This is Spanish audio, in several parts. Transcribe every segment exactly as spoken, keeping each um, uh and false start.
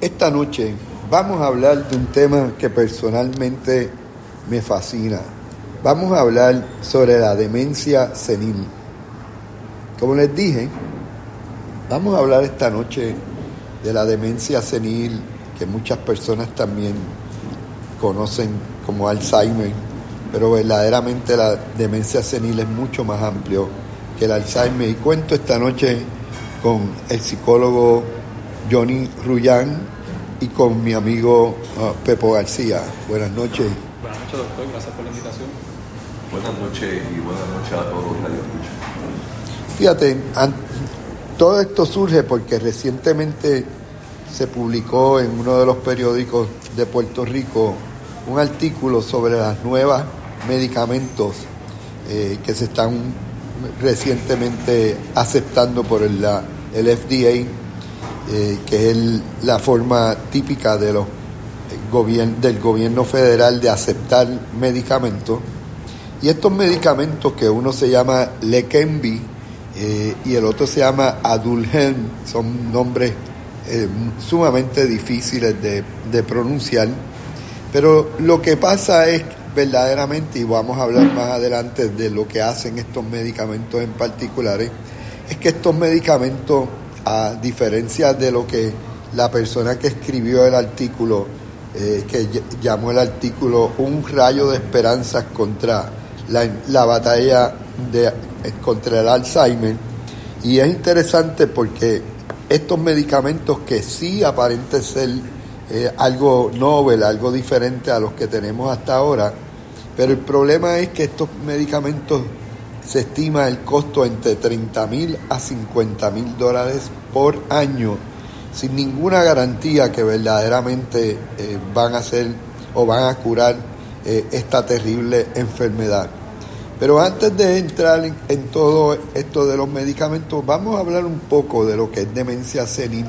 Esta noche vamos a hablar de un tema que personalmente me fascina. Vamos a hablar sobre la demencia senil. Como les dije, vamos a hablar esta noche de la demencia senil, que muchas personas también conocen como Alzheimer, pero verdaderamente la demencia senil es mucho más amplio que el Alzheimer. Y cuento esta noche con el psicólogo Johnny Rullán y con mi amigo uh, Pepo García. Buenas noches. Buenas noches, doctor. Gracias por la invitación. Buenas noches y buenas noches a todos los radioescuchas. Fíjate, an- todo esto surge porque recientemente se publicó en uno de los periódicos de Puerto Rico un artículo sobre los nuevos medicamentos eh, que se están recientemente aceptando por el, la, el F D A, eh, que es el, la forma típica de los, eh, gobier- del gobierno federal de aceptar medicamentos. Y estos medicamentos, que uno se llama Leqembi eh, y el otro se llama Adulhelm, son nombres eh, sumamente difíciles de, de pronunciar. Pero lo que pasa es verdaderamente, y vamos a hablar más adelante de lo que hacen estos medicamentos en particulares, es que estos medicamentos, a diferencia de lo que la persona que escribió el artículo, eh, que llamó el artículo Un rayo de esperanza contra la, la batalla de, contra el Alzheimer, y es interesante porque estos medicamentos que sí aparentan ser Eh, algo novel, algo diferente a los que tenemos hasta ahora, pero el problema es que estos medicamentos se estima el costo entre treinta mil a cincuenta mil dólares por año, sin ninguna garantía que verdaderamente eh, van a hacer o van a curar eh, esta terrible enfermedad. Pero antes de entrar en, en todo esto de los medicamentos, vamos a hablar un poco de lo que es demencia senil,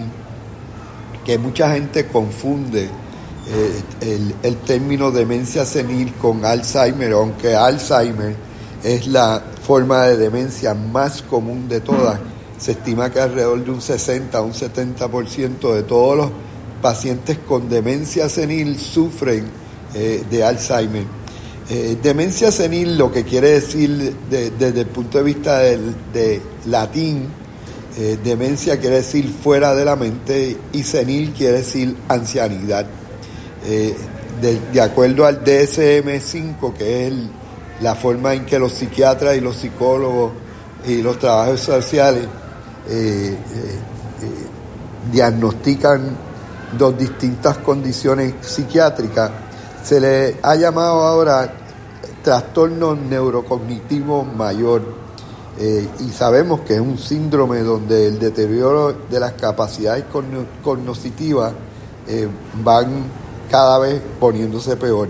que mucha gente confunde eh, el, el término demencia senil con Alzheimer, aunque Alzheimer es la forma de demencia más común de todas. Se estima que alrededor de un sesenta a un setenta por ciento de todos los pacientes con demencia senil sufren eh, de Alzheimer. Eh, demencia senil, lo que quiere decir de, desde el punto de vista del, de latín, Eh, demencia quiere decir fuera de la mente y senil quiere decir ancianidad. Eh, de, de acuerdo al D S M cinco, que es el, la forma en que los psiquiatras y los psicólogos y los trabajadores sociales eh, eh, eh, diagnostican dos distintas condiciones psiquiátricas, se le ha llamado ahora trastorno neurocognitivo mayor. Eh, y sabemos que es un síndrome donde el deterioro de las capacidades cogn- cognitivas eh, van cada vez poniéndose peor.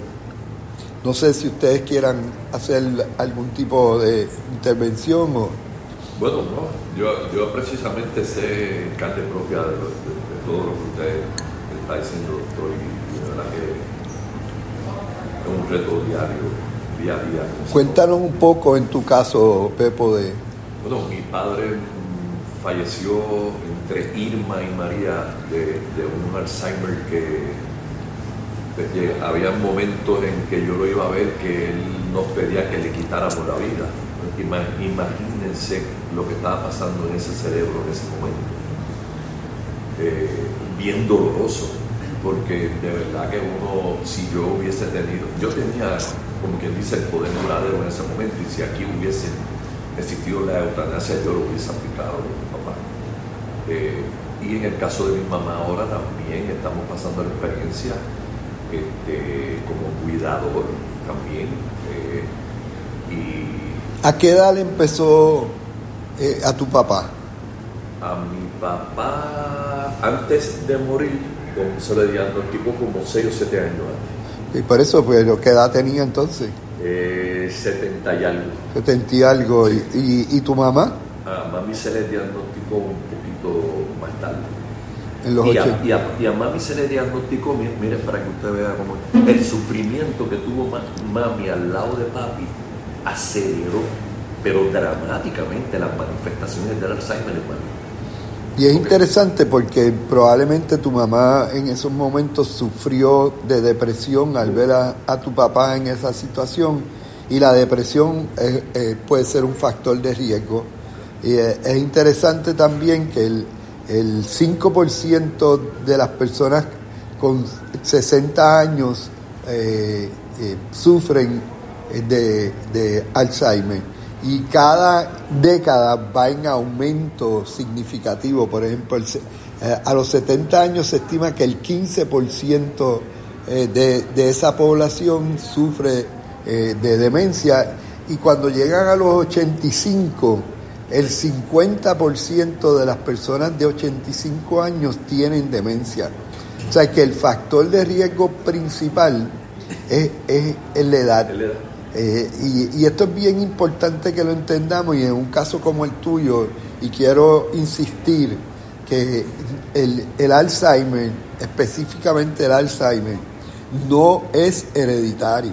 No sé si ustedes quieran hacer algún tipo de intervención o... Bueno, no, yo, yo precisamente sé en carne propia de, lo, de, de todo lo que usted está diciendo, doctor, y, y de verdad que es un reto diario. Día a día. Cuéntanos un poco en tu caso, Pepo, de... Bueno, mi padre falleció entre Irma y María de, de un Alzheimer que pues, había momentos en que yo lo iba a ver que él nos pedía que le quitáramos la vida. Imagínense lo que estaba pasando en ese cerebro en ese momento. Eh, bien doloroso, porque de verdad que uno, si yo hubiese tenido, yo tenía, como quien dice, el poder duradero en ese momento, y si aquí hubiese existido la eutanasia, yo lo hubiese aplicado, papá. Eh, y en el caso de mi mamá ahora también estamos pasando la experiencia este, como cuidador también. Eh, y ¿A qué edad le empezó eh, a tu papá? a mi papá, antes de morir, se le diagnosticó como seis o siete años antes. Y por eso, pues, ¿qué edad tenía entonces? Eh, setenta y algo. setenta y algo. ¿Y, y, y tu mamá? A mami se le diagnosticó un poquito más tarde. En los y, a, ochenta. y, a, y a mami se le diagnosticó, mire, mire para que usted vea cómo el sufrimiento que tuvo mami al lado de papi aceleró, pero dramáticamente, las manifestaciones del Alzheimer en mami. Y es interesante porque probablemente tu mamá en esos momentos sufrió de depresión al ver a, a tu papá en esa situación, y la depresión es, eh, puede ser un factor de riesgo. Y es, es interesante también que el, el cinco por ciento de las personas con sesenta años eh, eh, sufren de, de Alzheimer. Y cada década va en aumento significativo. Por ejemplo, el, eh, a los setenta años se estima que el quince por ciento eh, de, de esa población sufre eh, de demencia, y cuando llegan a los ochenta y cinco, el cincuenta por ciento de las personas de ochenta y cinco años tienen demencia. O sea que el factor de riesgo principal es, es, es la edad. El edad. Eh, y, y esto es bien importante que lo entendamos, y en un caso como el tuyo, y quiero insistir que el, el Alzheimer, específicamente el Alzheimer, no es hereditario.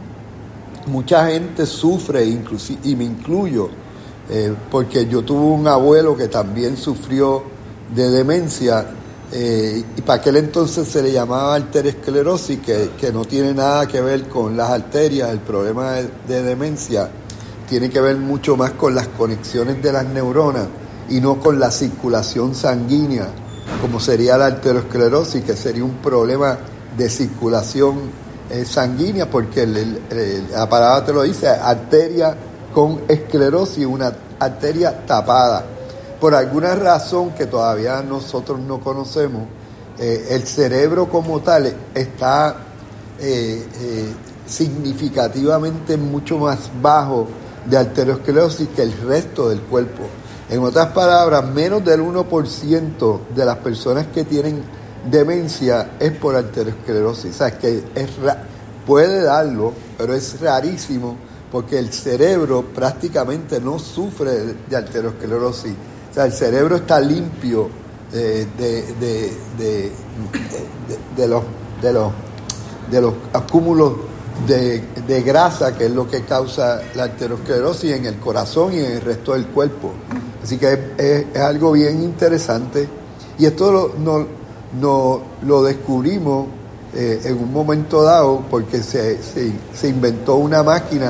Mucha gente sufre, inclusive, y me incluyo, eh, porque yo tuve un abuelo que también sufrió de demencia. Eh, y para aquel entonces se le llamaba arteriosclerosis, que, que no tiene nada que ver con las arterias. El problema de, de demencia tiene que ver mucho más con las conexiones de las neuronas y no con la circulación sanguínea, como sería la arteriosclerosis, que sería un problema de circulación eh, sanguínea, porque el, el, el, la palabra te lo dice, arteria con esclerosis, una arteria tapada. Por alguna razón que todavía nosotros no conocemos, eh, el cerebro como tal está eh, eh, significativamente mucho más bajo de arteriosclerosis que el resto del cuerpo. En otras palabras, menos del uno por ciento de las personas que tienen demencia es por arteriosclerosis. O sea, que es ra- puede darlo, pero es rarísimo, porque el cerebro prácticamente no sufre de, de arteriosclerosis. O sea, el cerebro está limpio de, de, de, de, de, de, los, de, los, de los acúmulos de, de grasa, que es lo que causa la arteriosclerosis en el corazón y en el resto del cuerpo. Así que es, es, es algo bien interesante. Y esto lo, no, no, lo descubrimos eh, en un momento dado, porque se, se, se inventó una máquina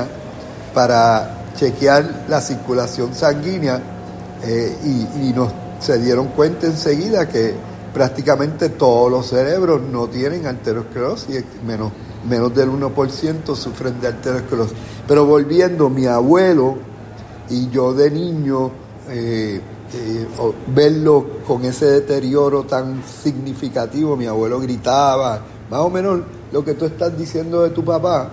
para chequear la circulación sanguínea. Eh, y, y nos se dieron cuenta enseguida que prácticamente todos los cerebros no tienen arteriosclerosis, menos, menos del uno por ciento sufren de arteriosclerosis. Pero volviendo, mi abuelo y yo de niño, eh, eh, verlo con ese deterioro tan significativo, mi abuelo gritaba, más o menos lo que tú estás diciendo de tu papá,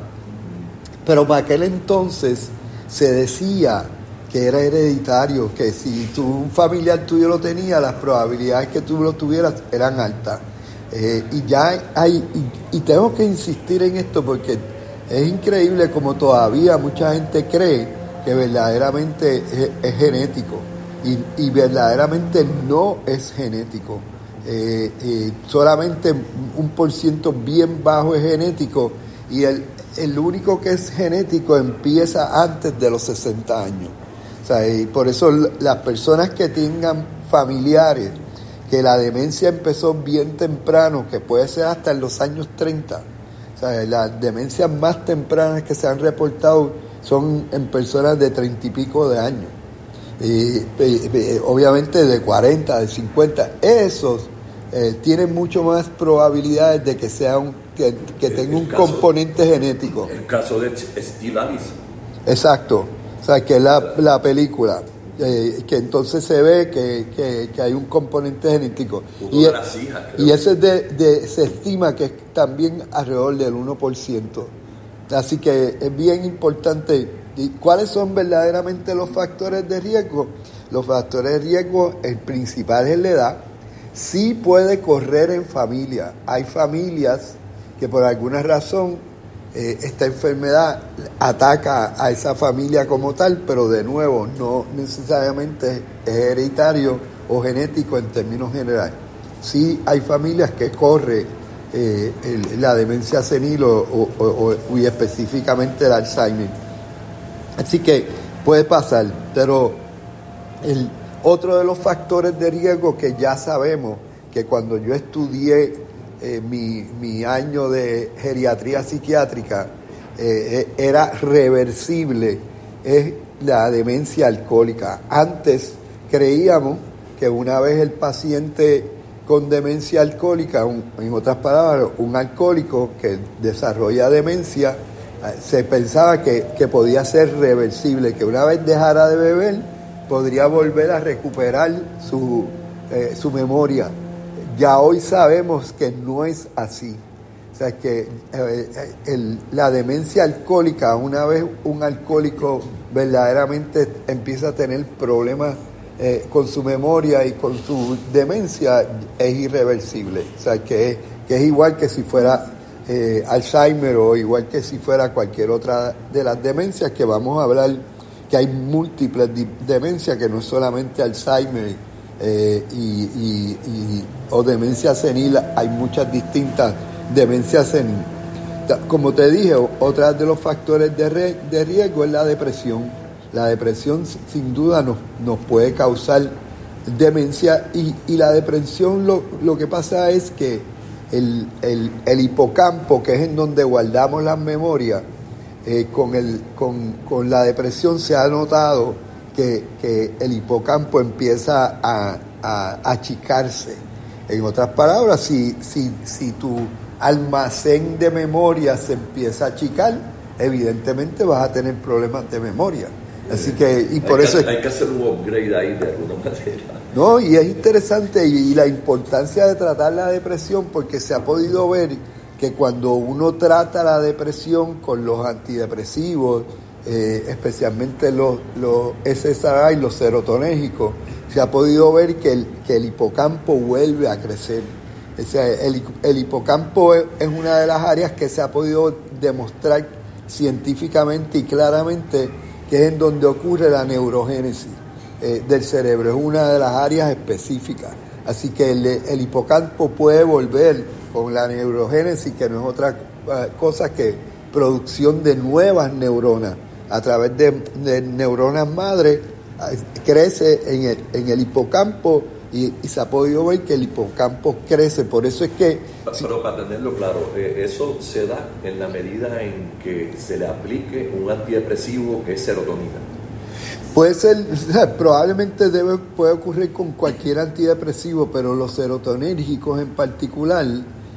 pero para aquel entonces se decía que era hereditario, que si tú, un familiar tuyo lo tenía, las probabilidades que tú lo tuvieras eran altas. Eh, y ya hay, y, y tengo que insistir en esto porque es increíble como todavía mucha gente cree que verdaderamente es, es genético, y, y verdaderamente no es genético. Eh, eh, solamente un por ciento bien bajo es genético, y el, el único que es genético empieza antes de los sesenta años. O sea, y por eso las personas que tengan familiares que la demencia empezó bien temprano, que puede ser hasta en los años treinta, o sea, las demencias más tempranas que se han reportado son en personas de treinta y pico de años, y, y, y, obviamente de cuarenta, de cincuenta, esos eh, tienen mucho más probabilidades de que sea un, que, que tenga un caso, componente genético. El caso de Steve Alice. Exacto. O sea, que es la, la película, eh, que entonces se ve que, que, que hay un componente genético. Y, hijas, y ese de, de, se estima que es también alrededor del uno por ciento. Así que es bien importante. ¿Y cuáles son verdaderamente los factores de riesgo? Los factores de riesgo, el principal es la edad. Sí puede correr en familia. Hay familias que por alguna razón Eh, esta enfermedad ataca a esa familia como tal, pero de nuevo no necesariamente es hereditario o genético en términos generales. Sí hay familias que corre eh, el, la demencia senil o, o, o, o y específicamente el Alzheimer. Así que puede pasar, pero el, otro de los factores de riesgo que ya sabemos que cuando yo estudié eh, mi, mi año de geriatría psiquiátrica eh, era reversible, es la demencia alcohólica. Antes creíamos que una vez el paciente con demencia alcohólica, un, en otras palabras, un alcohólico que desarrolla demencia, se pensaba que, que podía ser reversible, que una vez dejara de beber, podría volver a recuperar su, eh, su memoria. Ya hoy sabemos que no es así. O sea, que eh, el, la demencia alcohólica, una vez un alcohólico verdaderamente empieza a tener problemas eh, con su memoria y con su demencia, es irreversible. O sea, que es, que es igual que si fuera eh, Alzheimer o igual que si fuera cualquier otra de las demencias que vamos a hablar, que hay múltiples demencias, que no es solamente Alzheimer eh, y, y, y, o demencia senil, hay muchas distintas demencias senil. Como te dije, otro de los factores de, re, de riesgo es la depresión. La depresión sin duda nos, nos puede causar demencia y, y la depresión lo, lo que pasa es que el, el, el hipocampo, que es en donde guardamos las memorias, eh, con, el, con, con la depresión se ha notado que, que el hipocampo empieza a, a, a achicarse. En otras palabras, si, si, si tu almacén de memoria se empieza a achicar, evidentemente vas a tener problemas de memoria. Así que, y por hay eso que, hay que hacer un upgrade ahí de alguna manera. No, y es interesante y, y la importancia de tratar la depresión, porque se ha podido ver que cuando uno trata la depresión con los antidepresivos, eh, especialmente los, los S S R I, los serotonérgicos, se ha podido ver que el, que el hipocampo vuelve a crecer. O sea, el, el hipocampo es, es una de las áreas que se ha podido demostrar científicamente y claramente que es en donde ocurre la neurogénesis eh, del cerebro, es una de las áreas específicas. Así que el, el hipocampo puede volver con la neurogénesis, que no es otra uh, cosa que producción de nuevas neuronas. A través de, de neuronas madre uh, crece en el, en el hipocampo y, y se ha podido ver que el hipocampo crece. Por eso es que... Pero, si, pero para tenerlo claro, eh, eso se da en la medida en que se le aplique un antidepresivo que es serotonina. Puede ser, probablemente debe, puede ocurrir con cualquier antidepresivo, pero los serotonérgicos en particular,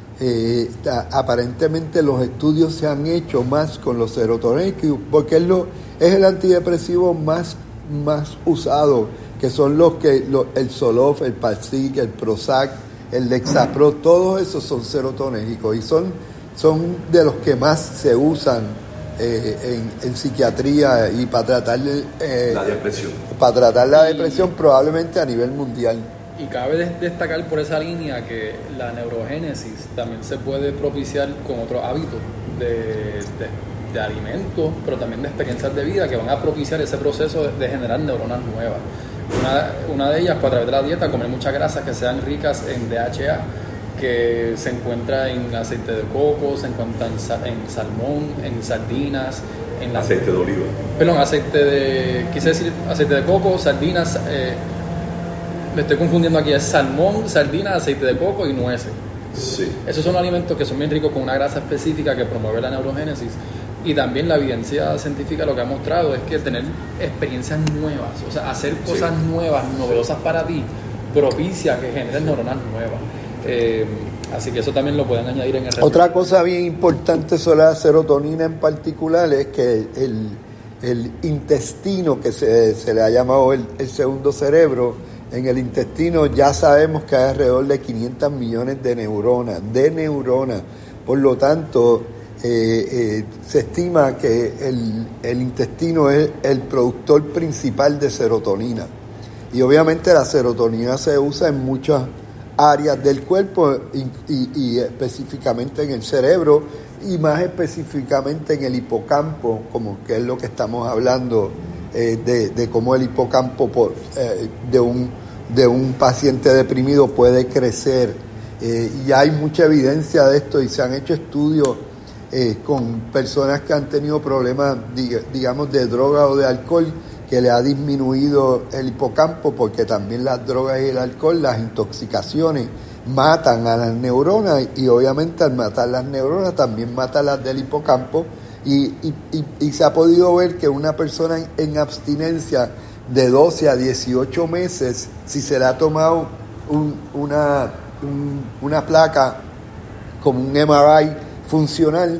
eh, ta, aparentemente los estudios se han hecho más con los serotonérgicos, porque es, lo, es el antidepresivo más, más usado, que son los que, lo, el Zoloft, el Paxil, el Prozac, el Lexapro, todos esos son serotonérgicos y son, son de los que más se usan Eh, en, en psiquiatría y para tratar eh, la depresión para tratar la depresión probablemente a nivel mundial. Y cabe destacar por esa línea que la neurogénesis también se puede propiciar con otros hábitos de, de, de alimentos, pero también de experiencias de vida que van a propiciar ese proceso de, de generar neuronas nuevas. Una, una de ellas, pues, a través de la dieta, comer muchas grasas que sean ricas en D H A, que se encuentra en aceite de coco, se encuentra en, en salmón, en sardinas, en la, aceite de oliva. Perdón, aceite de, quise decir aceite de coco, sardinas, eh, me estoy confundiendo aquí, es salmón, sardinas, aceite de coco y nueces. Sí. Esos son alimentos que son bien ricos con una grasa específica que promueve la neurogénesis. Y también la evidencia científica lo que ha mostrado es que tener experiencias nuevas, o sea, hacer cosas sí. nuevas, novedosas para ti, propicia que generen neuronas nuevas. Eh, así que eso también lo pueden añadir en el resto. Otra cosa bien importante sobre la serotonina en particular es que el, el intestino, que se, se le ha llamado el, el segundo cerebro, en el intestino ya sabemos que hay alrededor de quinientos millones de neuronas, de neuronas. Por lo tanto, eh, eh, se estima que el, el intestino es el productor principal de serotonina. Y obviamente la serotonina se usa en muchas áreas del cuerpo y, y, y específicamente en el cerebro y más específicamente en el hipocampo, como que es lo que estamos hablando eh, de, de cómo el hipocampo por, eh, de, un, de un paciente deprimido puede crecer. Eh, y hay mucha evidencia de esto y se han hecho estudios eh, con personas que han tenido problemas, digamos, de droga o de alcohol, que le ha disminuido el hipocampo, porque también las drogas y el alcohol, las intoxicaciones, matan a las neuronas, y obviamente al matar las neuronas también mata las del hipocampo, y, y, y, y se ha podido ver que una persona en, en abstinencia de doce a dieciocho meses, si se le ha tomado un, una, un, una placa como un M R I funcional,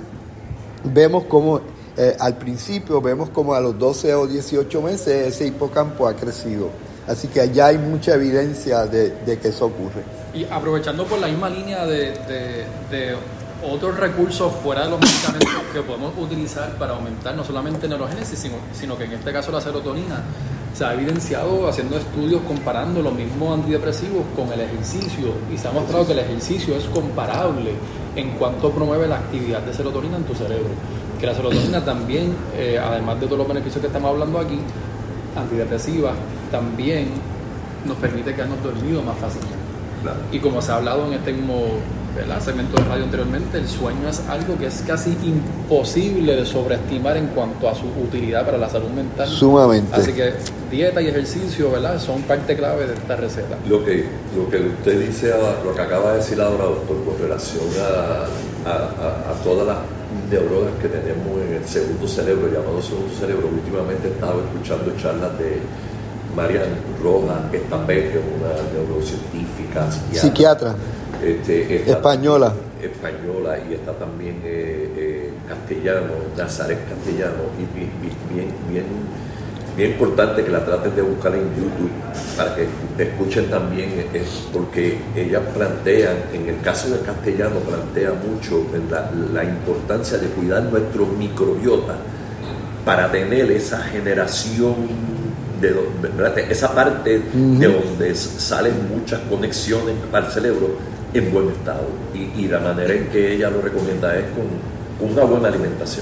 vemos como eh, al principio vemos como a los doce o dieciocho meses ese hipocampo ha crecido. Así que allá hay mucha evidencia de, de que eso ocurre. Y aprovechando por la misma línea de, de, de otros recursos fuera de los medicamentos que podemos utilizar para aumentar no solamente neurogénesis, sino, sino que en este caso la serotonina, se ha evidenciado haciendo estudios comparando los mismos antidepresivos con el ejercicio, y se ha mostrado que el ejercicio es comparable en cuanto promueve la actividad de serotonina en tu cerebro. Que la serotonina también, eh, además de todos los beneficios que estamos hablando aquí, antidepresiva, también nos permite quedarnos dormidos más fácilmente. Claro. Y como se ha hablado en este mismo, ¿verdad?, segmento de radio anteriormente, el sueño es algo que es casi imposible de sobreestimar en cuanto a su utilidad para la salud mental. Sumamente. Así que dieta y ejercicio, ¿verdad?, son parte clave de esta receta. Lo que, lo que usted dice, lo que acaba de decir ahora, doctor, con relación a, a, a, a todas las neuronas que tenemos en el segundo cerebro, llamado segundo cerebro, últimamente he estado escuchando charlas de Marian Rojas Estapé, que es una neurocientífica, psiquiatra, psiquiatra este, está, española. española y está también eh, eh, castellano, Nazaret Castellano, y bien, bien, bien, bien importante que la traten de buscar en YouTube para que escuchen también, eh, porque ella plantea, en el caso del castellano, plantea mucho la, la importancia de cuidar nuestro microbiota para tener esa generación de donde, esa parte uh-huh. de donde salen muchas conexiones para el cerebro en buen estado, y, y la manera en que ella lo recomienda es con una buena alimentación.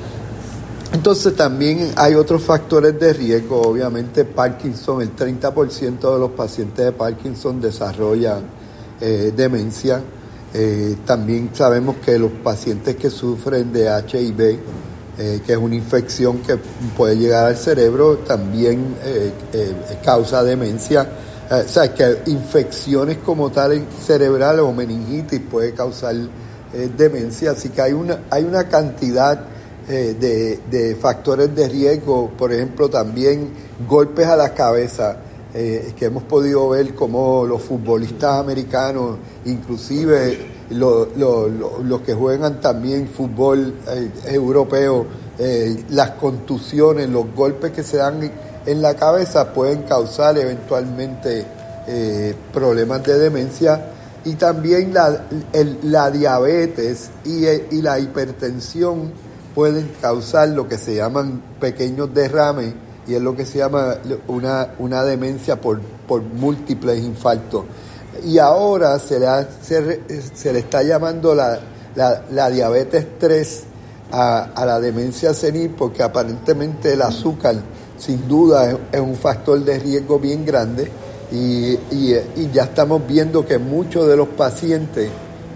Entonces también hay otros factores de riesgo. Obviamente Parkinson, el treinta por ciento de los pacientes de Parkinson desarrollan eh, demencia. Eh, también sabemos que los pacientes que sufren de H I V, Eh, que es una infección que puede llegar al cerebro, también eh, eh, causa demencia. Eh, o sea, que infecciones como tal cerebrales o meningitis puede causar eh, demencia. Así que hay una, hay una cantidad eh, de, de factores de riesgo. Por ejemplo, también golpes a la cabeza, eh, que hemos podido ver como los futbolistas americanos, inclusive Los lo, lo, lo que juegan también fútbol eh, europeo, eh, las contusiones, los golpes que se dan en la cabeza pueden causar eventualmente eh, problemas de demencia. Y también la, el, la diabetes y, y la hipertensión pueden causar lo que se llaman pequeños derrames, y es lo que se llama una, una demencia por, por múltiples infartos. Y ahora se le, ha, se, se le está llamando la, la, la diabetes tres a, a la demencia senil, porque aparentemente el azúcar sin duda es, es un factor de riesgo bien grande, y, y, y ya estamos viendo que muchos de los pacientes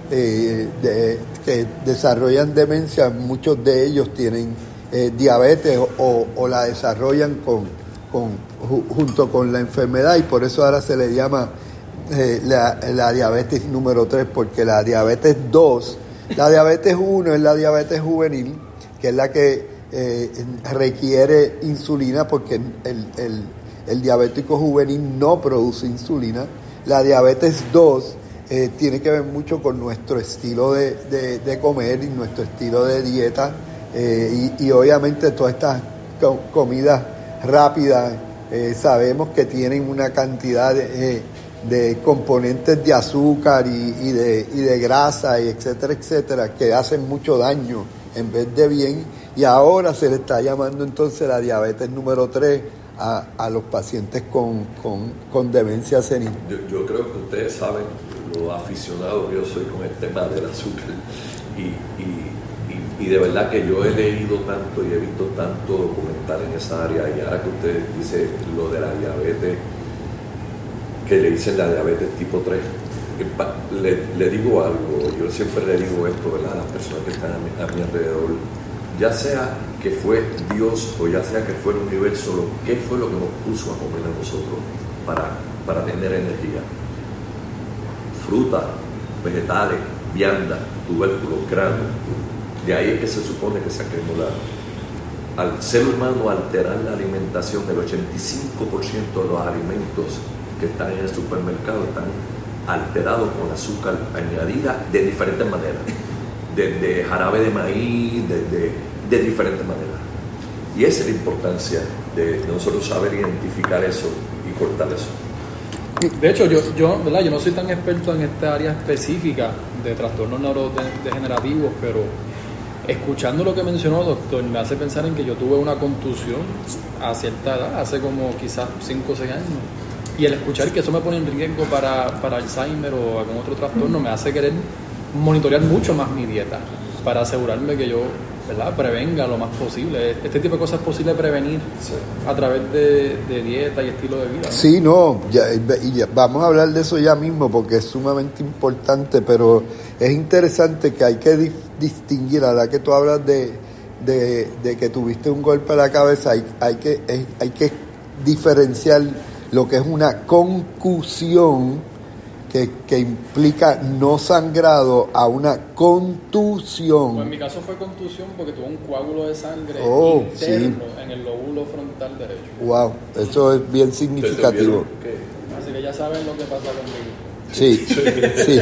eh, de, que desarrollan demencia, muchos de ellos tienen eh, diabetes o, o la desarrollan con, con, junto con la enfermedad, y por eso ahora se le llama Eh, la, la diabetes número tres, porque la diabetes dos, la diabetes uno es la diabetes juvenil, que es la que eh, requiere insulina, porque el, el, el diabético juvenil no produce insulina. La diabetes dos eh, tiene que ver mucho con nuestro estilo de, de, de comer y nuestro estilo de dieta, eh, y, y obviamente todas estas comidas rápidas eh, sabemos que tienen una cantidad de eh, de componentes de azúcar y, y, de, y de grasa, y etcétera, etcétera, que hacen mucho daño en vez de bien, y ahora se le está llamando entonces la diabetes número tres a, a los pacientes con, con, con demencia senil. Yo, yo creo que ustedes saben lo aficionado que yo soy con el tema del azúcar, y, y, y, y de verdad que yo he leído tanto y he visto tanto documental en esa área, y ahora que usted dice lo de la diabetes, que le dicen la diabetes tipo tres, le, le digo algo, yo siempre le digo esto, ¿verdad?, a las personas que están a mi, a mi alrededor. ya sea que fue Dios o ya sea que fue el universo, lo, ¿qué fue lo que nos puso a comer a nosotros para, para tener energía? Fruta, vegetales, viandas, tubérculos, granos. De ahí es que se supone que se acumularon. Al ser humano alterar la alimentación, el ochenta y cinco por ciento de los alimentos que están en el supermercado están alterados con azúcar añadida de diferentes maneras, desde jarabe de maíz, desde, de diferentes maneras. Y esa es la importancia de, de nosotros saber identificar eso y cortar eso. De hecho, yo, yo, ¿verdad? yo no soy tan experto en esta área específica de trastornos neurodegenerativos, pero escuchando lo que mencionó, doctor, me hace pensar en que yo tuve una contusión a cierta edad, hace como quizás cinco o seis años. Y el escuchar que eso me pone en riesgo para, para Alzheimer o algún otro trastorno me hace querer monitorear mucho más mi dieta para asegurarme que yo, ¿verdad?, prevenga lo más posible. Este tipo de cosas es posible prevenir sí. a través de, de dieta y estilo de vida, ¿no? Sí, no, ya, y ya, vamos a hablar de eso ya mismo porque es sumamente importante, pero es interesante que hay que di- distinguir, a la que tú hablas de, de, de que tuviste un golpe a la cabeza, hay, hay, que, hay, hay que diferenciar lo que es una concusión que, que implica no sangrado a una contusión. Pues en mi caso fue contusión porque tuve un coágulo de sangre oh, interno sí. en el lóbulo frontal derecho. Wow, eso es bien significativo. Así que ya saben lo que pasa conmigo. Sí, sí.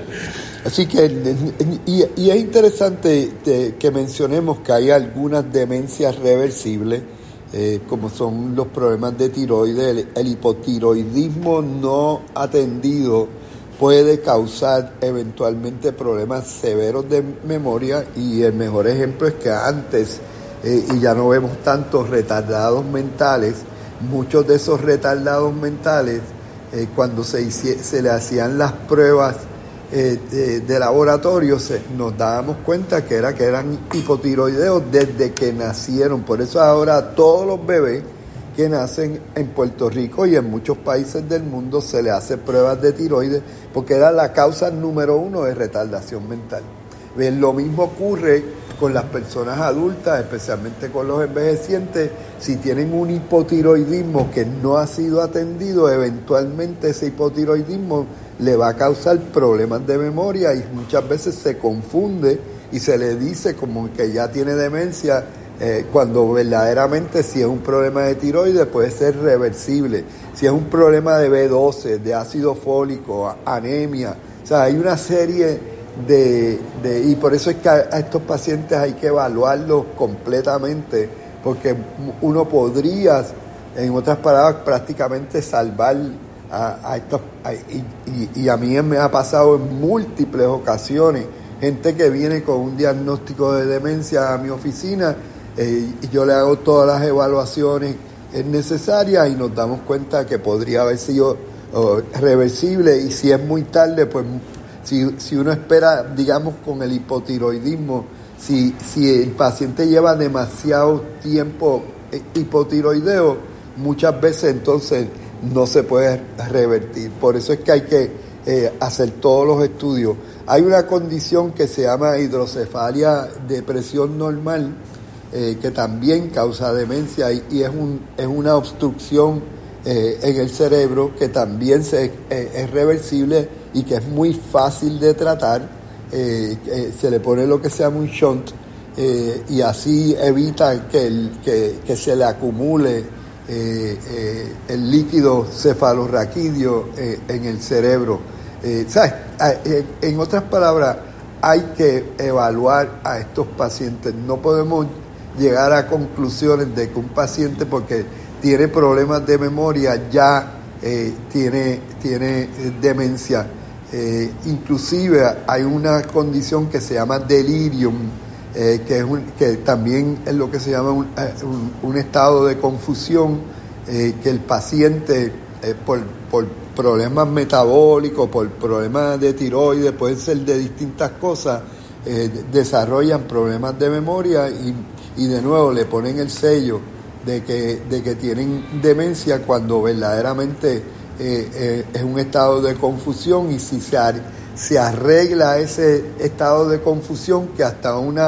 Así que, y, y es interesante de, que mencionemos que hay algunas demencias reversibles, eh, como son los problemas de tiroides. El, el hipotiroidismo no atendido puede causar eventualmente problemas severos de memoria, y el mejor ejemplo es que antes, eh, y ya no vemos tantos retardados mentales, muchos de esos retardados mentales, Eh, cuando se, hici- se le hacían las pruebas eh, de, de laboratorio, se, nos dábamos cuenta que, era, que eran hipotiroideos desde que nacieron. Por eso ahora todos los bebés que nacen en Puerto Rico y en muchos países del mundo se le hace pruebas de tiroides, porque era la causa número uno de retardación mental. Bien, lo mismo ocurre con las personas adultas, especialmente con los envejecientes. Si tienen un hipotiroidismo que no ha sido atendido, eventualmente ese hipotiroidismo le va a causar problemas de memoria, y muchas veces se confunde y se le dice como que ya tiene demencia, eh, cuando verdaderamente, si es un problema de tiroides, puede ser reversible. Si es un problema de B doce, de ácido fólico, anemia, o sea, hay una serie De, de, y por eso es que a, a estos pacientes hay que evaluarlos completamente, porque uno podría, en otras palabras, prácticamente salvar a, a estos, a, y, y, y a mí me ha pasado en múltiples ocasiones, gente que viene con un diagnóstico de demencia a mi oficina, eh, y yo le hago todas las evaluaciones necesarias y nos damos cuenta que podría haber sido oh, reversible, y si es muy tarde, pues Si, si uno espera, digamos, con el hipotiroidismo, si, si el paciente lleva demasiado tiempo hipotiroideo, muchas veces entonces no se puede revertir. Por eso es que hay que eh, hacer todos los estudios. Hay una condición que se llama hidrocefalia de presión normal, eh, que también causa demencia, y, y es, un, es una obstrucción eh, en el cerebro que también se, eh, es reversible y que es muy fácil de tratar. Eh, eh, se le pone lo que se llama un shunt, eh, y así evita que, el, que, que se le acumule eh, eh, el líquido cefalorraquídeo eh, en el cerebro. Eh, ¿sabes? Eh, en otras palabras, hay que evaluar a estos pacientes. No podemos llegar a conclusiones de que un paciente, porque tiene problemas de memoria, ya eh, tiene, tiene demencia. Eh, inclusive hay una condición que se llama delirium, eh, que, es un, que también es lo que se llama un, un, un estado de confusión, eh, que el paciente, eh, por, por problemas metabólicos, por problemas de tiroides, pueden ser de distintas cosas, eh, desarrollan problemas de memoria, y, y de nuevo le ponen el sello de que, de que tienen demencia, cuando verdaderamente Eh, eh, es un estado de confusión. Y si se, ar- se arregla ese estado de confusión, que hasta una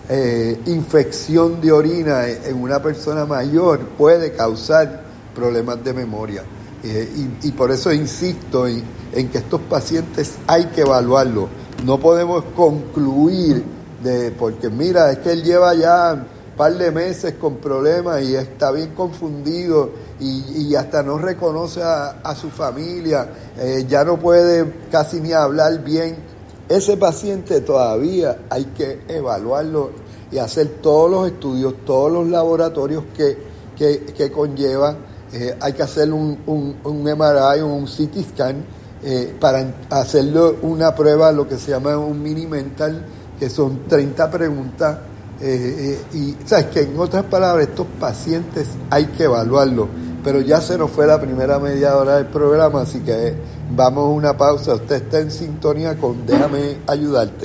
eh, infección de orina en una persona mayor puede causar problemas de memoria. Eh, y, y por eso insisto en, en que estos pacientes hay que evaluarlos. No podemos concluir de, porque mira, es que él lleva ya un par de meses con problemas y está bien confundido y, y hasta no reconoce a, a su familia, eh, ya no puede casi ni hablar bien. Ese paciente todavía hay que evaluarlo y hacer todos los estudios, todos los laboratorios que, que, que conlleva. Eh, hay que hacer un, un, un M R I, un C T scan, eh, para hacerle una prueba, lo que se llama un mini mental, que son treinta preguntas. Eh, eh, y sabes que en otras palabras, estos pacientes hay que evaluarlos. Pero ya se nos fue la primera media hora del programa, así que vamos a una pausa. Usted está en sintonía con Déjame Ayudarte.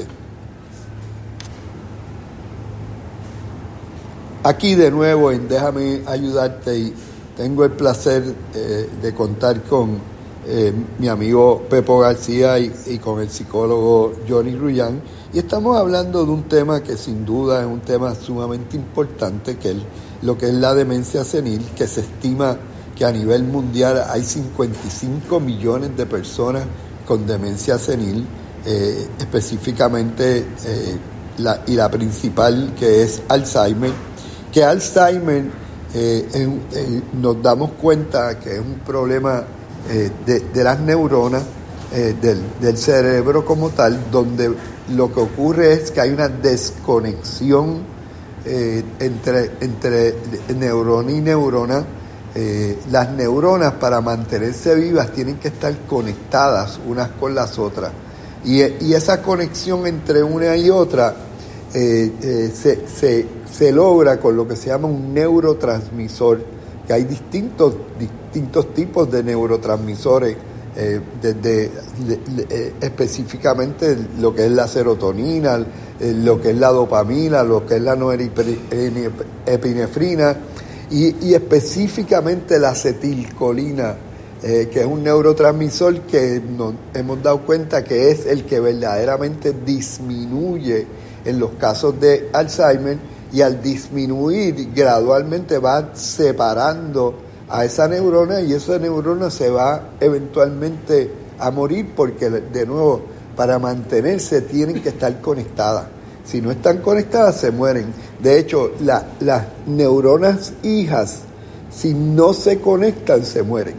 Aquí de nuevo en Déjame Ayudarte, y tengo el placer eh, de contar con eh, mi amigo Pepo García y, y con el psicólogo Johnny Rullán, y estamos hablando de un tema que sin duda es un tema sumamente importante, que es lo que es la demencia senil, que se estima que a nivel mundial hay cincuenta y cinco millones de personas con demencia senil, eh, específicamente eh, la, y la principal, que es Alzheimer, que Alzheimer eh, en, eh, nos damos cuenta que es un problema eh, de, de las neuronas, eh, del, del cerebro como tal, donde lo que ocurre es que hay una desconexión eh, entre, entre neurona y neurona. Eh, las neuronas, para mantenerse vivas, tienen que estar conectadas unas con las otras, y, y esa conexión entre una y otra eh, eh, se, se, se logra con lo que se llama un neurotransmisor, que hay distintos, distintos tipos de neurotransmisores, eh, desde de, de, eh, específicamente lo que es la serotonina, eh, lo que es la dopamina, lo que es la norepinefrina, Y, y específicamente la acetilcolina, eh, que es un neurotransmisor que nos hemos dado cuenta que es el que verdaderamente disminuye en los casos de Alzheimer, y al disminuir gradualmente va separando a esa neurona, y esa neurona se va eventualmente a morir, porque de nuevo, para mantenerse tienen que estar conectadas. Si no están conectadas, se mueren. De hecho, la, las neuronas hijas, si no se conectan, se mueren.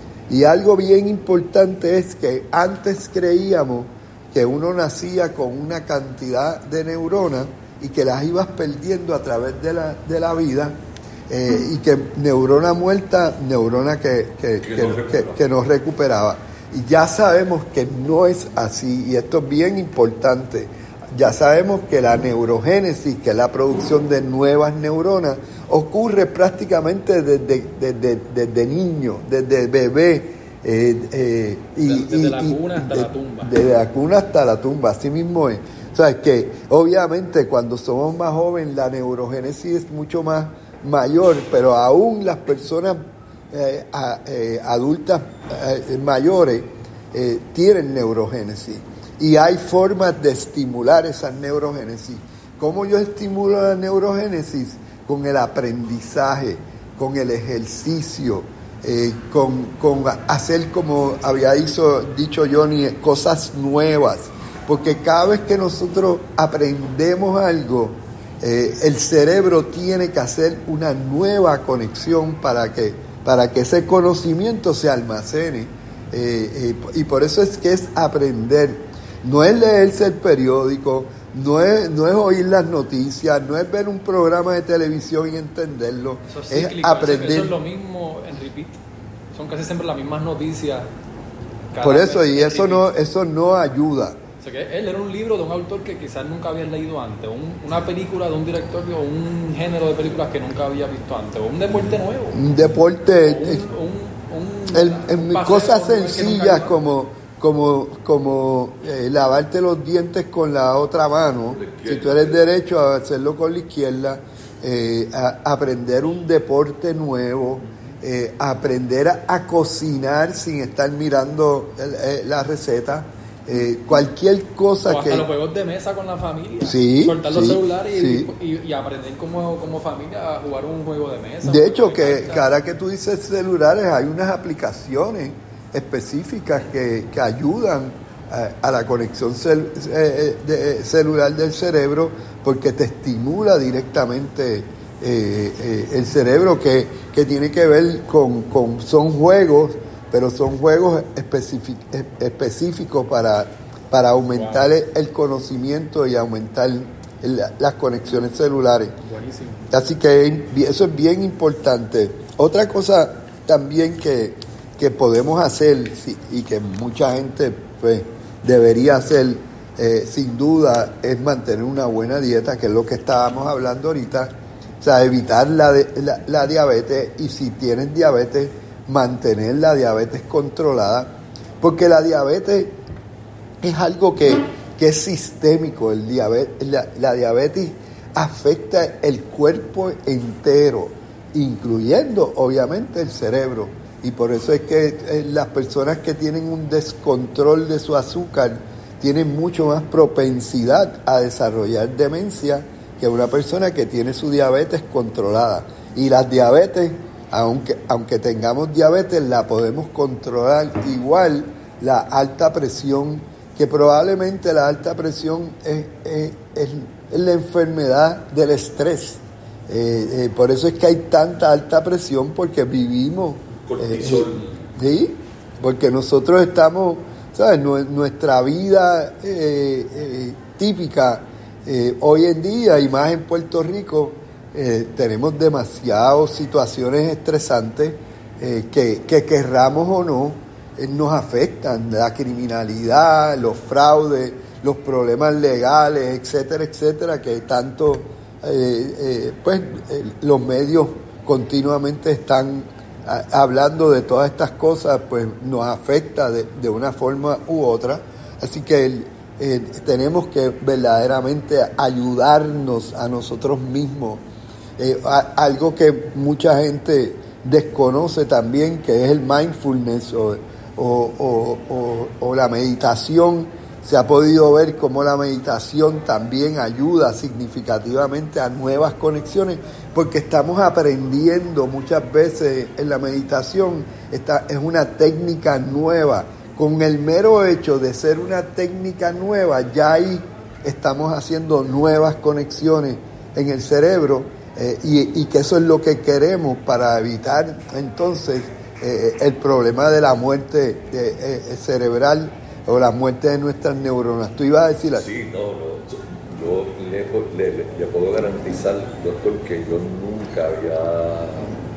Y algo bien importante es que antes creíamos que uno nacía con una cantidad de neuronas y que las ibas perdiendo a través de la, de la vida, eh, y que neurona muerta, neurona que, que, que, que, no que, que no recuperaba. Y ya sabemos que no es así, y esto es bien importante. Ya sabemos que la neurogénesis, que es la producción de nuevas neuronas, ocurre prácticamente desde, desde, desde niño, desde bebé. Eh, eh, y, desde y, la cuna hasta de, la tumba. Desde la cuna hasta la tumba, así mismo es. O sea, que obviamente cuando somos más jóvenes la neurogénesis es mucho más mayor, pero aún las personas eh, a, eh, adultas eh, mayores eh, tienen neurogénesis. Y hay formas de estimular esa neurogénesis. ¿Cómo yo estimulo la neurogénesis? Con el aprendizaje, con el ejercicio, eh, con, con hacer, como había dicho, dicho Johnny, cosas nuevas. Porque cada vez que nosotros aprendemos algo, eh, el cerebro tiene que hacer una nueva conexión para que, para que ese conocimiento se almacene. Eh, eh, y por eso es que es aprender. No es leerse el periódico, no es, no es oír las noticias, no es ver un programa de televisión y entenderlo, eso es, es cíclico, aprender. Eso es lo mismo en repeat, son casi siempre las mismas noticias. Por eso, y eso no, eso no ayuda. O sea, que él era un libro de un autor que quizás nunca habías leído antes, un, una película de un director o un género de películas que nunca había visto antes, o un deporte nuevo. Un deporte, un, un, un, el, en cosas sencillas nunca... como... como, como eh, lavarte los dientes con la otra mano, si tú eres derecho, a hacerlo con la izquierda, eh, a, aprender un deporte nuevo, eh, aprender a, a cocinar sin estar mirando el, eh, la receta, Eh, cualquier cosa o hasta que... los juegos de mesa con la familia. Sí, soltar los sí, celulares y, sí. y, y aprender como, como familia a jugar un juego de mesa. De hecho, que, que ahora que tú dices celulares, hay unas aplicaciones específicas que, que ayudan a, a la conexión cel, eh, de, celular del cerebro, porque te estimula directamente eh, eh, el cerebro, que, que tiene que ver con, con son juegos, pero son juegos específic, específicos para, para aumentar wow. el, el conocimiento y aumentar el, las conexiones celulares. Buenísimo. Así que eso es bien importante. Otra cosa también que, que podemos hacer, sí, y que mucha gente pues debería hacer, eh, sin duda, es mantener una buena dieta, que es lo que estábamos hablando ahorita. O sea, evitar la, la, la diabetes, y si tienes diabetes, mantener la diabetes controlada, porque la diabetes es algo que, que es sistémico. El diabetes, la, la diabetes afecta el cuerpo entero, incluyendo obviamente el cerebro, y por eso es que eh, las personas que tienen un descontrol de su azúcar tienen mucho más propensidad a desarrollar demencia que una persona que tiene su diabetes controlada. Y las diabetes, Aunque, aunque tengamos diabetes, la podemos controlar igual. La alta presión, que probablemente la alta presión es, es, es, es la enfermedad del estrés. Eh, eh, por eso es que hay tanta alta presión, porque vivimos... Cortisol. Eh, sí, porque nosotros estamos, ¿sabes? Nuestra vida eh, eh, típica eh, hoy en día, y más en Puerto Rico, Eh, tenemos demasiadas situaciones estresantes eh, que, que querramos o no, eh, nos afectan. La criminalidad, los fraudes, los problemas legales, etcétera, etcétera, que tanto eh, eh, pues eh, los medios continuamente están a, hablando de todas estas cosas, pues nos afecta de, de una forma u otra. Así que el, eh, tenemos que verdaderamente ayudarnos a nosotros mismos. Eh, a, algo que mucha gente desconoce también, que es el mindfulness o, o, o, o, o la meditación. Se ha podido ver cómo la meditación también ayuda significativamente a nuevas conexiones, porque estamos aprendiendo muchas veces en la meditación. Esta es una técnica nueva. Con el mero hecho de ser una técnica nueva, ya ahí estamos haciendo nuevas conexiones en el cerebro. Eh, y, y que eso es lo que queremos para evitar entonces eh, el problema de la muerte de, eh, cerebral o la muerte de nuestras neuronas. ¿Tú ibas a decir así? Sí, no, no. Yo le, le, le puedo garantizar, doctor, que yo nunca había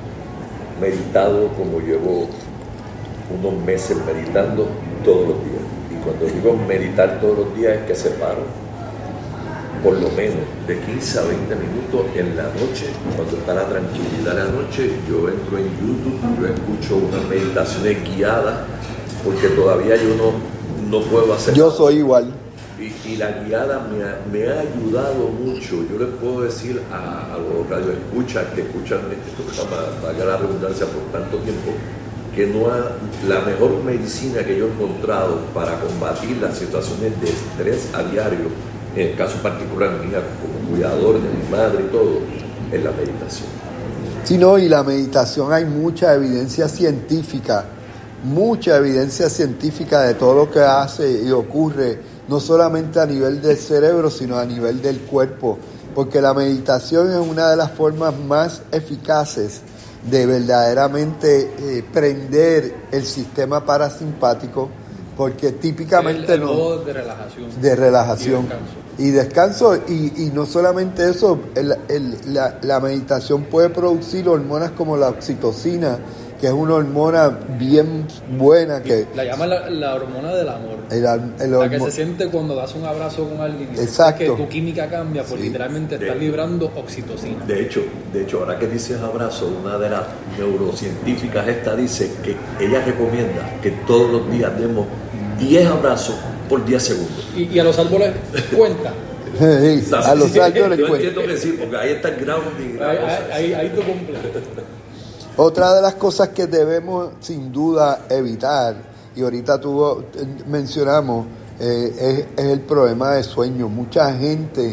meditado como llevo unos meses meditando todos los días. Y cuando digo meditar todos los días es que se paro por lo menos de quince a veinte minutos en la noche, cuando está la tranquilidad de la noche. Yo entro en YouTube, yo escucho unas meditaciones guiadas, porque todavía yo no, no puedo hacer yo nada. Soy igual. Y, y la guiada me ha, me ha ayudado mucho. Yo les puedo decir a, a los radioescuchas que escuchan este programa, valga la redundancia, por tanto tiempo, que no ha, la mejor medicina que yo he encontrado para combatir las situaciones de estrés a diario, en el caso particular mía, como cuidador de mi madre y todo, es la meditación. Sí, no, y la meditación, hay mucha evidencia científica, mucha evidencia científica de todo lo que hace y ocurre, no solamente a nivel del cerebro, sino a nivel del cuerpo, porque la meditación es una de las formas más eficaces de verdaderamente eh, prender el sistema parasimpático, porque típicamente el, el no de relajación, de relajación y descanso, y, descanso y, y no solamente eso, el, el, la, la meditación puede producir hormonas como la oxitocina, que es una hormona bien buena, que la llaman la, la hormona del amor, el, el la que hormo- se siente cuando das un abrazo con alguien y Exacto. que tu química cambia, pues Sí. literalmente estás De- librando oxitocina. De hecho, de hecho, ahora que dices abrazo, una de las neurocientíficas esta dice que ella recomienda que todos los días demos diez abrazos por diez segundos. Y, y a los árboles cuenta. Sí, a los árboles Yo cuenta. entiendo que sí, porque ahí está el grounding. Ahí, ahí, ahí, ahí tú cumples. Otra de las cosas que debemos sin duda evitar, y ahorita tú mencionamos eh, es, es el problema de sueño. Mucha gente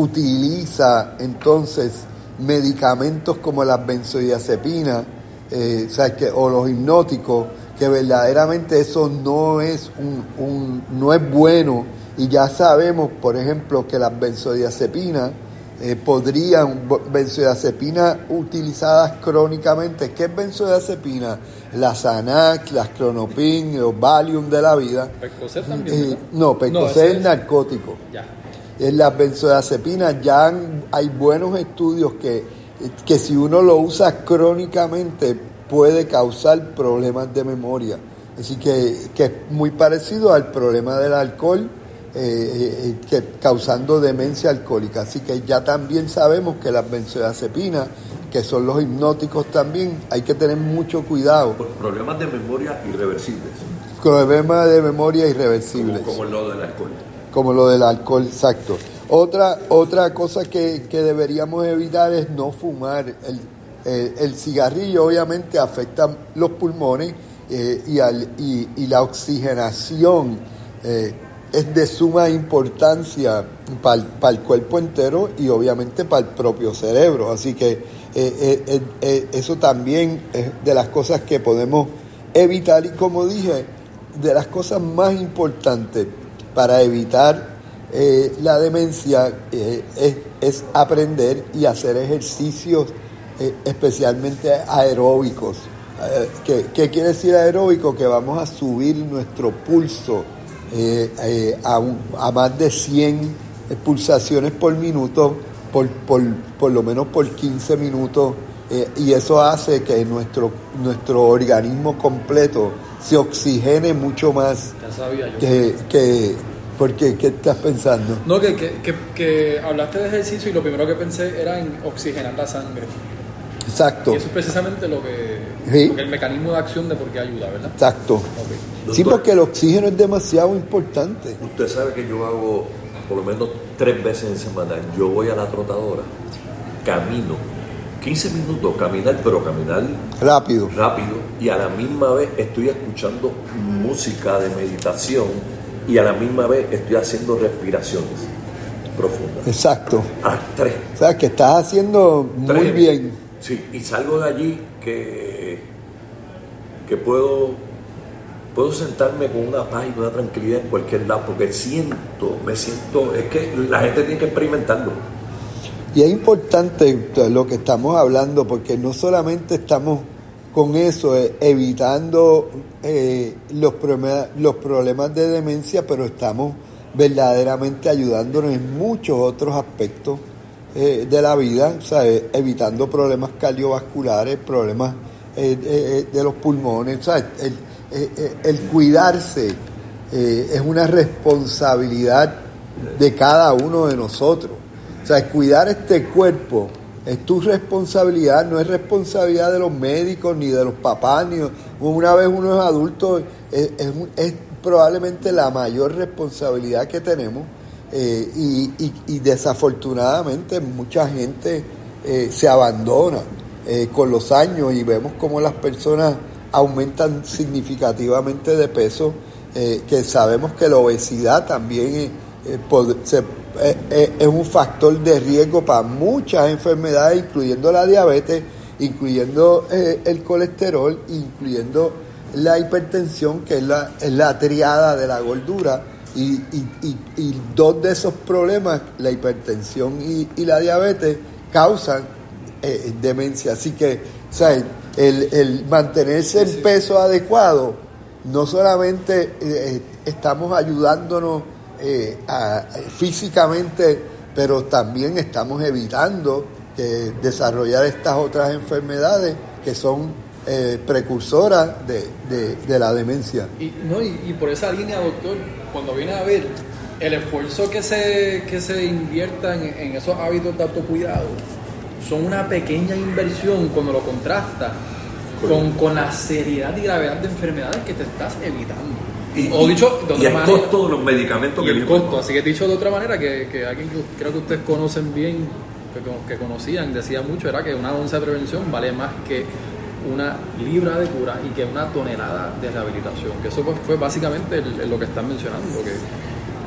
utiliza entonces medicamentos como las benzodiazepinas eh, o, sea, que, o los hipnóticos, que verdaderamente eso no es, un, un, no es bueno, y ya sabemos, por ejemplo, que las benzodiazepinas eh, podrían, benzodiazepinas utilizadas crónicamente. ¿Qué es benzodiazepina? Las Xanax, las Clonopin, los Valium de la vida. ¿Percocet también? Eh, no, Percocet no, es, es narcótico. Ya. En las benzodiazepinas ya han, hay buenos estudios que, que si uno lo usa crónicamente puede causar problemas de memoria. Así que, que es muy parecido al problema del alcohol, eh, eh, que, causando demencia alcohólica. Así que ya también sabemos que las benzodiazepinas, que son los hipnóticos también, hay que tener mucho cuidado. Problemas de memoria irreversibles. Problemas de memoria irreversibles. Como, como lo del alcohol. Como lo del alcohol, exacto. Otra, otra cosa que, que deberíamos evitar es no fumar. El, el, el cigarrillo obviamente afecta los pulmones eh, y, al, y, y la oxigenación eh, es de suma importancia para pa el cuerpo entero y obviamente para el propio cerebro. Así que eh, eh, eh, eso también es de las cosas que podemos evitar, y como dije, de las cosas más importantes para evitar eh, la demencia eh, es, es aprender y hacer ejercicios eh, especialmente aeróbicos. Eh, ¿qué, ¿Qué quiere decir aeróbico? Que vamos a subir nuestro pulso eh, eh, a, un, a más de cien pulsaciones por minuto, por, por, por lo menos por quince minutos, eh, y eso hace que nuestro, nuestro organismo completo se oxigene mucho más. Ya sabía yo. Que, que, ¿Por qué? ¿Qué estás pensando? No, que, que, que, que hablaste de ejercicio y lo primero que pensé era en oxigenar la sangre. Exacto. Y eso es precisamente lo que, ¿Sí? lo que el mecanismo de acción de por qué ayuda, ¿verdad? Exacto. Okay. Sí, porque el oxígeno es demasiado importante. Usted sabe que yo hago por lo menos tres veces en semana. Yo voy a la trotadora, camino quince minutos, caminar, pero caminar rápido. rápido, y a la misma vez estoy escuchando música de meditación y a la misma vez estoy haciendo respiraciones profundas. Exacto. A las tres. O sea, que estás haciendo muy Tres. bien. Sí, y salgo de allí que, que puedo, puedo sentarme con una paz y una tranquilidad en cualquier lado, porque siento, me siento, es que la gente tiene que experimentarlo. Y es importante lo que estamos hablando, porque no solamente estamos con eso, eh, evitando eh, los, problemas, los problemas de demencia, pero estamos verdaderamente ayudándonos en muchos otros aspectos eh, de la vida, o sea, eh, evitando problemas cardiovasculares, problemas eh, eh, de los pulmones. O sea, el, el, el cuidarse eh, es una responsabilidad de cada uno de nosotros. O sea, cuidar este cuerpo es tu responsabilidad, no es responsabilidad de los médicos ni de los papás. Ni una vez uno es adulto, es, es, es probablemente la mayor responsabilidad que tenemos, eh, y, y, y desafortunadamente mucha gente eh, se abandona eh, con los años, y vemos cómo las personas aumentan significativamente de peso, eh, que sabemos que la obesidad también eh, pod, se Eh, eh, es un factor de riesgo para muchas enfermedades, incluyendo la diabetes, incluyendo eh, el colesterol, incluyendo la hipertensión, que es la, es la triada de la gordura, y, y, y, y dos de esos problemas, la hipertensión y, y la diabetes, causan eh, demencia. Así que, ¿sabes? El, el mantenerse en peso adecuado, no solamente eh, estamos ayudándonos Eh, a, físicamente, pero también estamos evitando que desarrollar estas otras enfermedades que son eh, precursoras de, de, de la demencia. Y, no, y, y por esa línea, doctor, cuando viene a ver el esfuerzo que se, que se invierta en, en esos hábitos de autocuidado, son una pequeña inversión cuando lo contrastas con, con la seriedad y gravedad de enfermedades que te estás evitando. Y, o dicho de y otra el manera, costo de los medicamentos y que el vienen. costo, así que dicho de otra manera, que, que alguien que creo que ustedes conocen bien, que, que conocían, decía mucho, era que una onza de prevención vale más que una libra de cura y que una tonelada de rehabilitación, que eso pues fue básicamente el, el lo que están mencionando, que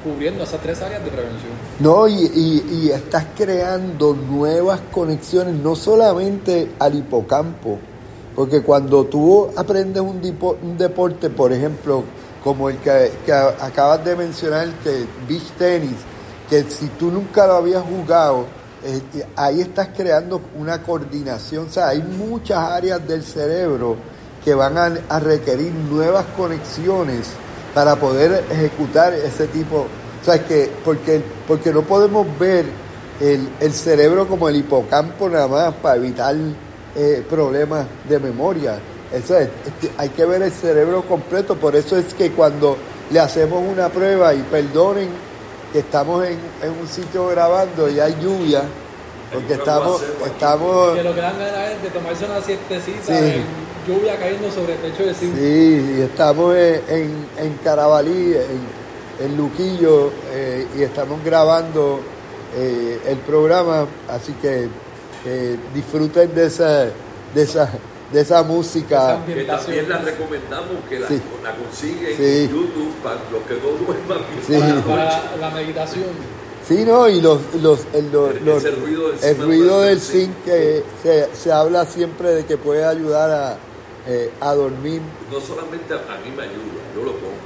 cubriendo esas tres áreas de prevención. No, y, y, y estás creando nuevas conexiones, no solamente al hipocampo, porque cuando tú aprendes un, dipo, un deporte, por ejemplo, como el que, que acabas de mencionar, que beach tenis, que si tú nunca lo habías jugado, eh, ahí estás creando una coordinación. O sea, hay muchas áreas del cerebro que van a, a requerir nuevas conexiones para poder ejecutar ese tipo. O sea, que porque, porque no podemos ver el, el cerebro como el hipocampo nada más para evitar eh, problemas de memoria. Eso es, hay que ver el cerebro completo. Por eso es que cuando le hacemos una prueba, y perdonen que estamos en, en un sitio grabando y hay lluvia, porque estamos, estamos... Que lo que dan ganas es de tomarse una siestecita, sí, en lluvia cayendo sobre el techo de zinc. Sí, y estamos en, en, en Carabalí, en, en Luquillo, eh, y estamos grabando eh, el programa, así que eh, disfruten de esa, de esa, de esa música. Que también la recomendamos, que la, sí, la consiguen sí, en YouTube para los que no duerman. Sí. Para, para la meditación. Sí, no, y los, los, el, los, el, los, ruido del, el ruido del zinc, que se, se habla siempre de que puede ayudar a, eh, a dormir. No solamente a, a mí me ayuda, yo lo pongo,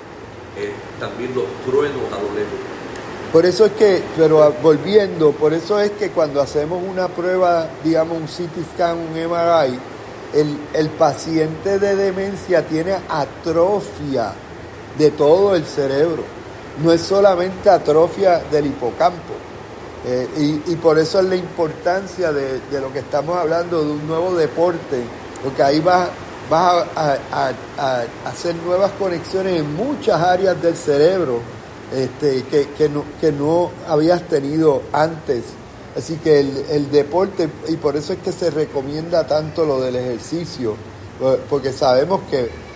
eh, también los truenos a lo lejos. Por eso es que, pero volviendo, por eso es que cuando hacemos una prueba, digamos un C T scan, un M R I, el, el paciente de demencia tiene atrofia de todo el cerebro. No es solamente atrofia del hipocampo. Eh, y, y por eso es la importancia de, de lo que estamos hablando, de un nuevo deporte, porque ahí vas, vas a, a, a, a hacer nuevas conexiones en muchas áreas del cerebro este, que, que, no, que no habías tenido antes. Así que el, el deporte, y por eso es que se recomienda tanto lo del ejercicio, porque sabemos que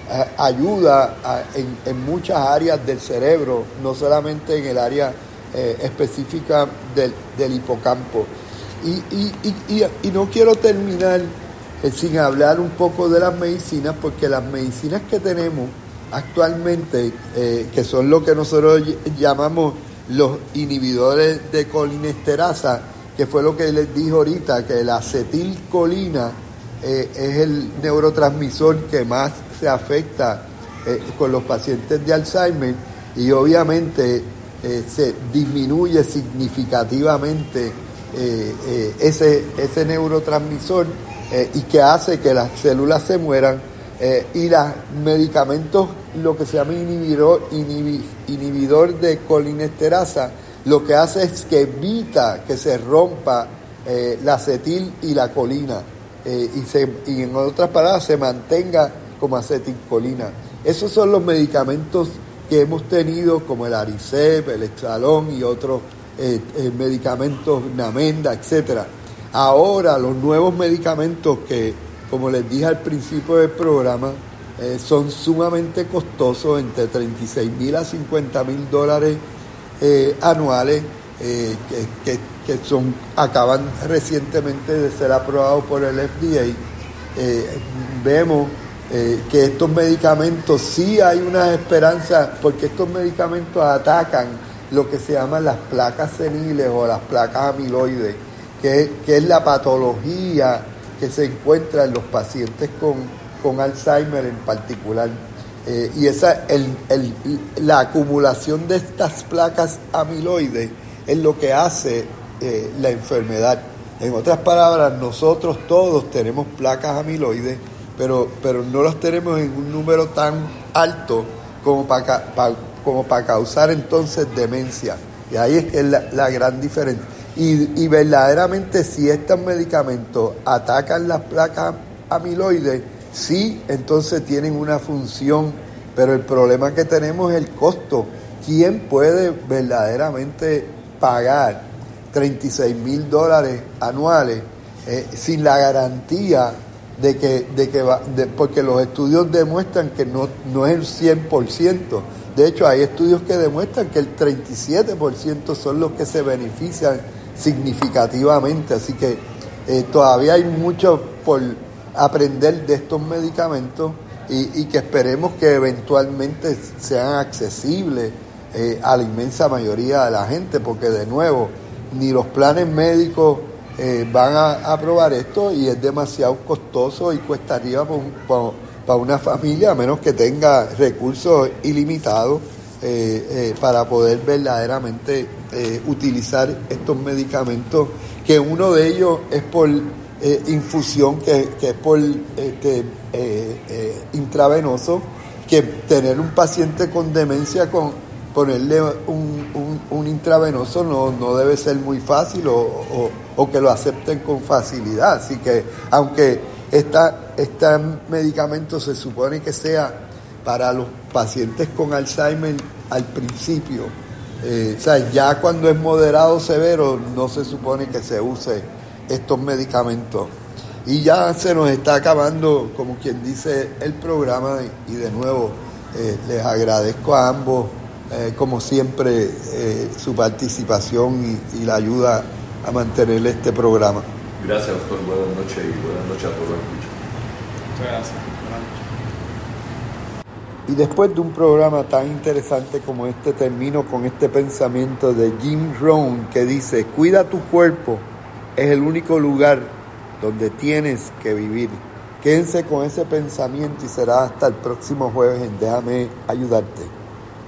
ayuda a, en, en muchas áreas del cerebro, no solamente en el área eh, específica del, del hipocampo. Y, y, y, y, y no quiero terminar eh, sin hablar un poco de las medicinas, porque las medicinas que tenemos actualmente, eh, que son lo que nosotros llamamos los inhibidores de colinesterasa, que fue lo que les dije ahorita, que la acetilcolina eh, es el neurotransmisor que más se afecta eh, con los pacientes de Alzheimer, y obviamente eh, se disminuye significativamente eh, eh, ese, ese neurotransmisor eh, y que hace que las células se mueran, eh, y los medicamentos, lo que se llama inhibidor, inhibi, inhibidor de colinesterasa, lo que hace es que evita que se rompa eh, la acetil y la colina, eh, y, se, y en otras palabras se mantenga como acetilcolina. Esos son los medicamentos que hemos tenido, como el Aricept, el Exalón y otros eh, eh, medicamentos, Namenda, etcétera. Ahora los nuevos medicamentos que, como les dije al principio del programa, eh, son sumamente costosos, entre treinta y seis mil a cincuenta mil dólares eh, anuales, eh, que, que, que son acaban recientemente de ser aprobados por el F D A. Eh, vemos Eh, que estos medicamentos sí hay una esperanza, porque estos medicamentos atacan lo que se llaman las placas seniles o las placas amiloides, que, que es la patología que se encuentra en los pacientes con, con Alzheimer en particular. Eh, y esa el, el, la acumulación de estas placas amiloides es lo que hace eh, la enfermedad. En otras palabras, nosotros todos tenemos placas amiloides, Pero, pero no los tenemos en un número tan alto como para pa, como para causar entonces demencia. Y ahí es que es la, la gran diferencia. Y, y verdaderamente, si estos medicamentos atacan las placas amiloides, sí, entonces tienen una función, pero el problema que tenemos es el costo. ¿Quién puede verdaderamente pagar treinta y seis mil dólares anuales eh, sin la garantía de que, de que va, de, porque los estudios demuestran que no, no es el cien por ciento. De hecho, hay estudios que demuestran que el treinta y siete por ciento son los que se benefician significativamente. Así que eh, todavía hay mucho por aprender de estos medicamentos, y, y que esperemos que eventualmente sean accesibles eh, a la inmensa mayoría de la gente, porque de nuevo, ni los planes médicos eh, van a, a aprobar esto y es demasiado costoso y cuesta arriba para una familia, a menos que tenga recursos ilimitados eh, eh, para poder verdaderamente eh, utilizar estos medicamentos, que uno de ellos es por eh, infusión, que, que es por este, eh, eh, intravenoso, que tener un paciente con demencia, con ponerle un, un, un intravenoso no, no debe ser muy fácil o, o, o que lo acepten con facilidad. Así que aunque esta, este medicamento se supone que sea para los pacientes con Alzheimer al principio, eh, o sea, ya cuando es moderado o severo no se supone que se use estos medicamentos. Y ya se nos está acabando, como quien dice, el programa y de nuevo eh, les agradezco a ambos, eh, como siempre, eh, su participación y, y la ayuda a mantener este programa. Gracias, doctor. Buenas noches y buenas noches a todos los escuchas. Muchas gracias. Buenas noches. Y después de un programa tan interesante como este, termino con este pensamiento de Jim Rohn que dice: cuida tu cuerpo, es el único lugar donde tienes que vivir. Quédense con ese pensamiento y será hasta el próximo jueves en Déjame Ayudarte.